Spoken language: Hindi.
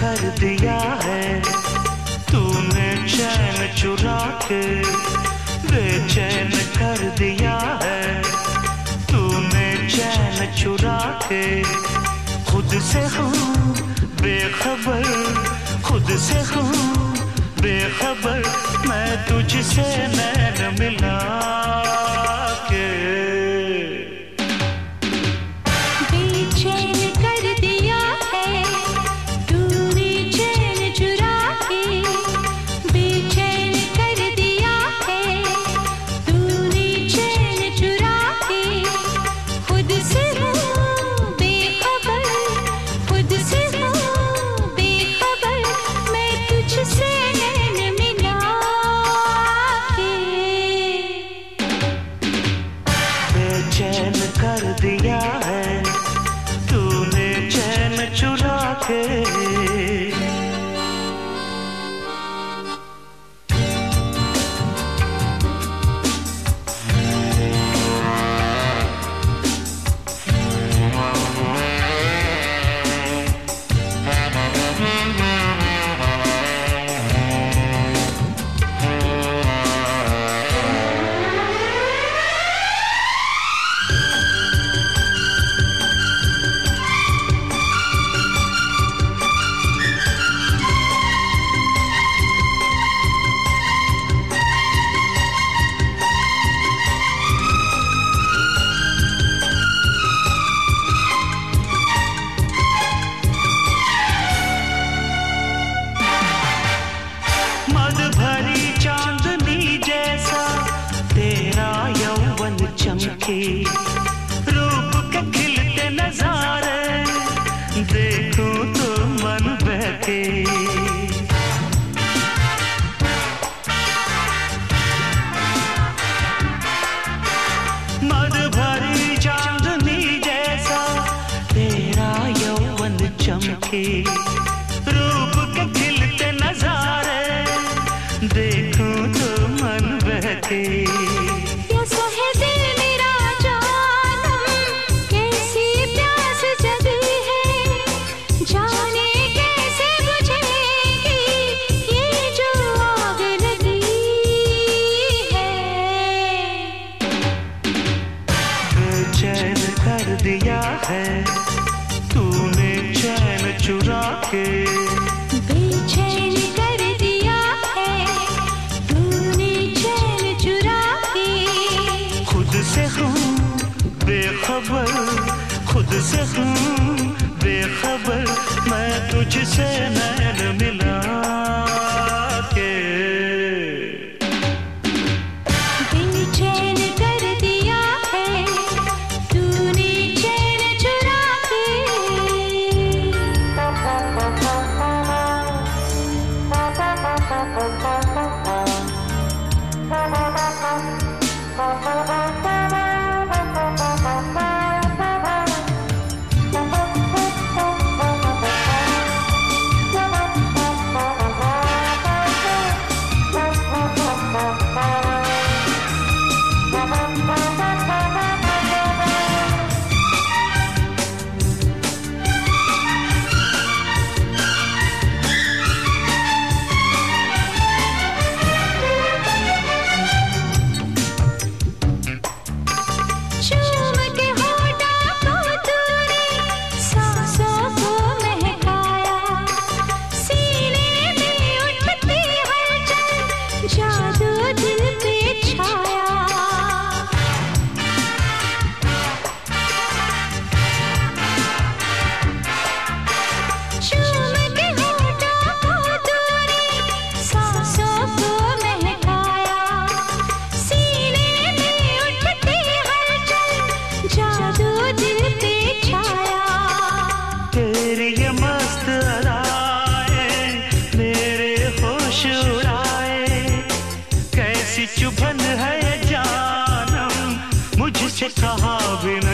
कर दिया है तूने चैन चुरा के, बेचैन कर दिया है तूने चैन चुरा के। खुद से हूँ बेखबर, खुद से हूँ बेखबर, मैं तुझसे नैन मिला के। बेचैन कर दिया है तूने चैन चुरा के, बेचैन कर दिया है तूने चैन चुरा के। खुद से हूँ बेखबर, खुद से हूँ बेखबर, मैं तुझसे नैन मिला के। बेचैन कर दिया है तूने चैन चुरा के। मद भरी चांदनी जैसा तेरा यौवन चमके, रूप के खिलते नजारे देखूं तो मन बहके। मद भरी चांदनी जैसा तेरा यौवन चमके, रूप के खिलते नजारे देखूं तो मन बहके। कैसा है दिल मेरा जानम, कैसी प्यास जगी है, जाने कैसे बुझेगी ये जो आग लगी है। बेचैन कर दिया है तूने चैन चुरा के, बेचैन कर दिया है तूने चैन चुरा के। खुद से हूँ बेखबर, खुद से हूँ बेखबर, मैं तुझसे नैन मिला के। बेचैन कर दिया है तूने चैन चुरा के। चूम के होठों को तूने सांसों को महकाया, सीने में उठती हलचल जादू दिल पे छाया। चूम के होठों को तूने सांसों को महकाया, सीने में उठती हलचल जादू दिल पे छाया। तेरी ये मस्त अदाएं मेरे होश उड़ाए, कैसी चुभन है ये जानम मुझसे कहा बिना